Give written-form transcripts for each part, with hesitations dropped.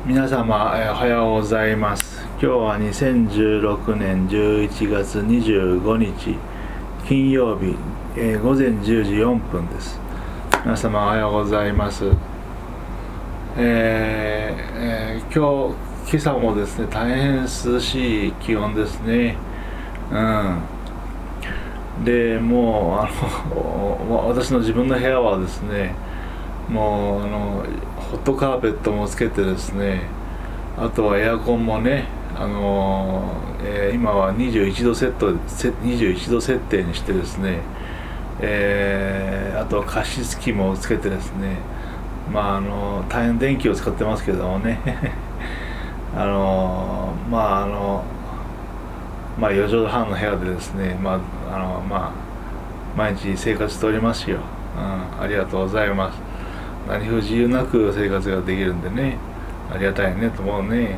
皆様、おはようございます。今日は2016年11月25日金曜日、午前10時4分です。皆様おはようございます。今朝もですね、大変涼しい気温ですね。でもう私の自分の部屋はですね、もうホットカーペットもつけてですね、あとはエアコンもね、今は21度設定にしてですね、あとは加湿器もつけてですね、大変電気を使ってますけどもね4畳半の部屋でですね、毎日生活しておりますよ。ありがとうございます。何不自由なく生活ができるんでね、ありがたいねと思うね。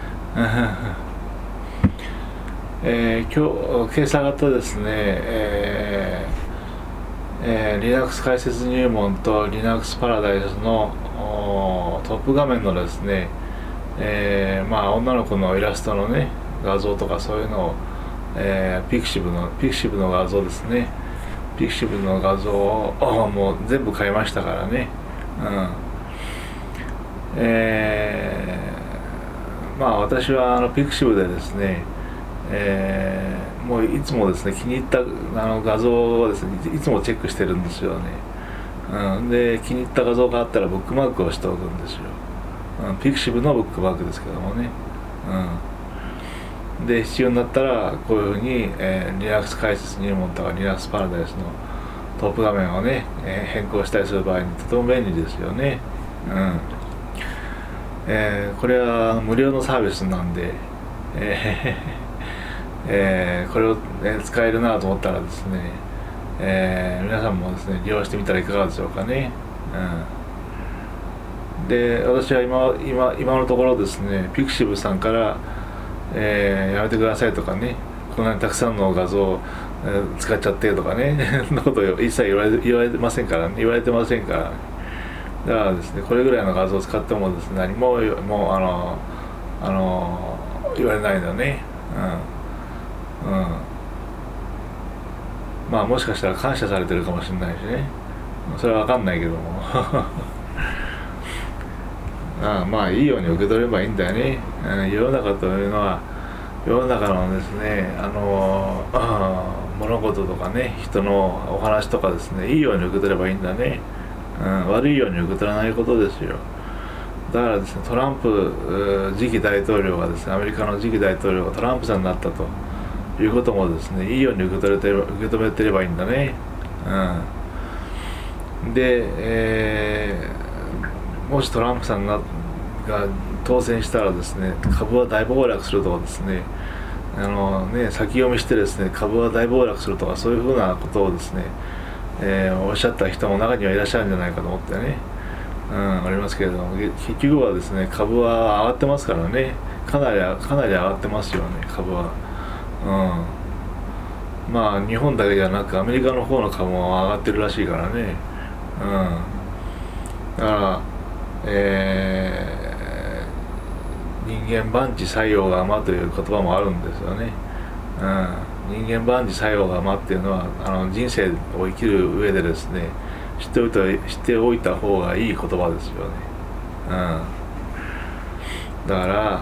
今朝方ですね、Linux 解説入門と Linux パラダイスのトップ画面のですね、女の子のイラストのね画像とかそういうのを、ピクシブの画像ですね、ピクシブの画像をもう全部買いましたからね。私はピクシブでですね、もういつもですね、気に入った画像をですねいつもチェックしてるんですよね。で気に入った画像があったらブックマークをしておくんですよ。ピクシブのブックマークですけどもね。で必要になったらこういうふうに、Linux 解説入門とか Linux パラダイスのトップ画面をね、変更したりする場合にとても便利ですよね。これは無料のサービスなんで、これを、使えるなと思ったらですね、皆さんもですね利用してみたらいかがでしょうかね。で私は今のところですね、ピクシブさんから、やめてくださいとかね、こんなにたくさんの画像を、使っちゃってとかねそんなことを一切言われてませんからね、だからですね、これぐらいの画像を使ってもですね、何も言われないのね。もしかしたら感謝されてるかもしれないしね、それは分かんないけどもいいように受け取ればいいんだよね。世の中というのは、世の中のですね、物事とかね、人のお話とかですね、いいように受け取ればいいんだね。悪いように受け取らないことですよ。だからですね、トランプ次期大統領がですね、アメリカの次期大統領がトランプさんになったということもですね、いいように受け止めてればいいんだね。で、もしトランプさんが当選したらですね、株は大暴落するとかですね、先読みしてですね、株は大暴落するとか、そういうふうなことをですね、おっしゃった人も中にはいらっしゃるんじゃないかと思ってね、ありますけれども、結局はですね、株は上がってますからね、かなり上がってますよね、株は。日本だけじゃなくアメリカの方の株も上がってるらしいからね。だから、人間万事作用が甘という言葉もあるんですよね。人間万事作用が甘っていうのは人生を生きる上でですね、知っておいた方がいい言葉ですよね。だから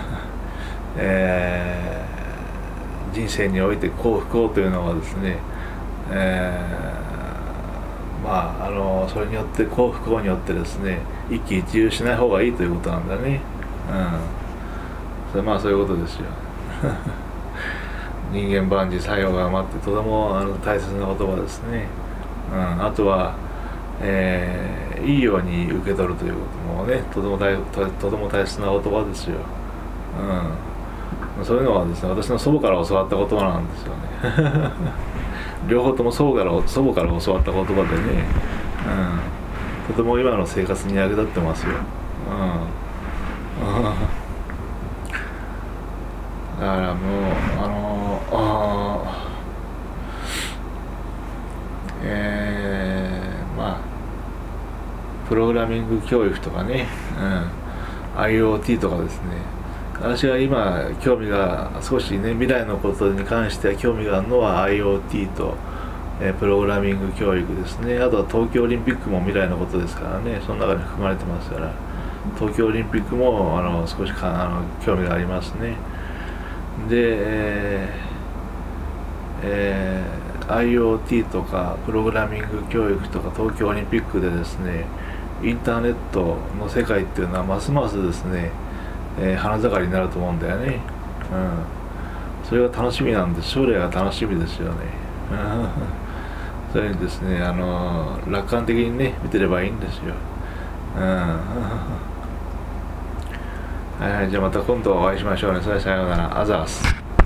人生において幸福をというのはですね、それによって幸福をによってですね、一喜一憂しない方がいいということなんだね。そういうことですよ人間万事作用が甘ってとても大切な言葉ですね。あとは、いいように受け取るということもね、とても大切な言葉ですよ。そういうのはですね、私の祖母から教わった言葉なんですよね両方とも祖母から教わった言葉でね、とても今の生活に役立ってますよ。だからもうプログラミング教育とかね、 IoT とかですね、私が今興味が少しね、未来のことに関しては興味があるのは IoT と、プログラミング教育ですね。あとは東京オリンピックも未来のことですからね、その中に含まれてますから、東京オリンピックも少し興味がありますね。で、IoT とかプログラミング教育とか東京オリンピックでですね、インターネットの世界っていうのはますますですね、花盛りになると思うんだよね。それが楽しみなんです。将来が楽しみですよね。それにですね、楽観的にね見てればいいんですよ。はいはい、じゃあまた今度お会いしましょうね。それさようなら。アザース。